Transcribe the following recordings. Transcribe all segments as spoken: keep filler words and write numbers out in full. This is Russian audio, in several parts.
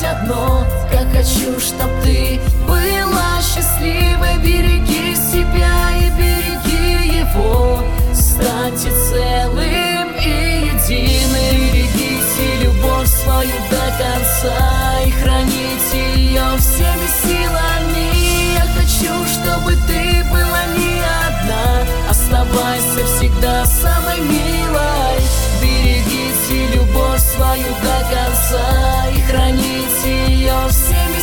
знать одно: как хочу, чтоб ты была счастливой. Береги себя и береги его, станьте целым и единым. Берегите любовь свою до конца и храните ее всеми силами. Я хочу, чтобы ты была не одна, оставайся всегда самой милой. Берегите любовь свою до конца и храните ее всеми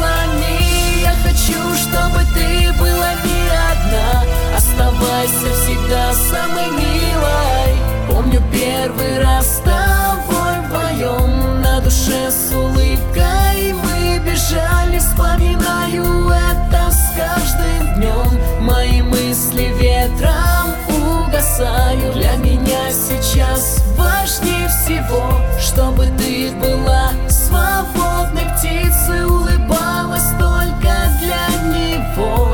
силами. Я хочу, чтобы ты была не одна, оставайся всегда самой милой. Помню первый раз с тобой вдвоем, на душе с улыбкой мы бежали. Вспоминаю это с каждым днем, мои мысли ветром угасают. Для меня сейчас важнее всего, чтобы ты была свободной птицей, улыбалась только для него,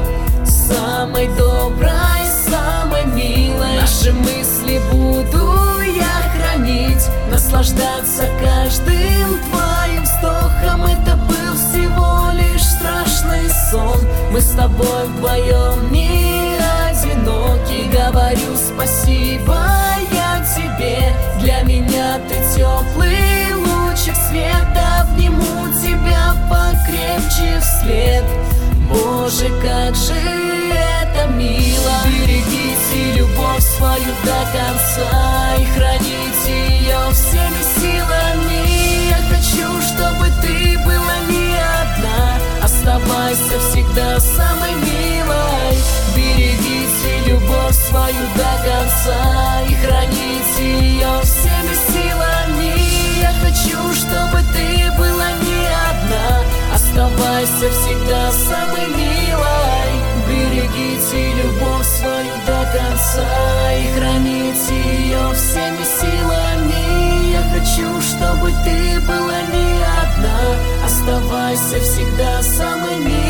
самой доброй, самой милой. Наши мысли буду я хранить, наслаждаться каждым твоим вздохом. Это был всего лишь страшный сон, мы с тобой вдвоем не одиноки. Говорю спасибо я тебе, для меня ты теплый лучик света. Обниму тебя покрепче вслед, Боже, как же это мило. Берегите любовь свою до конца и храните ее всеми силами. Я хочу, чтобы ты была не одна, оставайся всегда самой милой. Берегите любовь свою до конца и храните ее всеми силами. Я хочу, чтобы ты была не одна, оставайся всегда самой милой. Берегите любовь свою до конца и храните ее всеми силами. Я хочу, чтобы ты была не одна, оставайся всегда самой милой.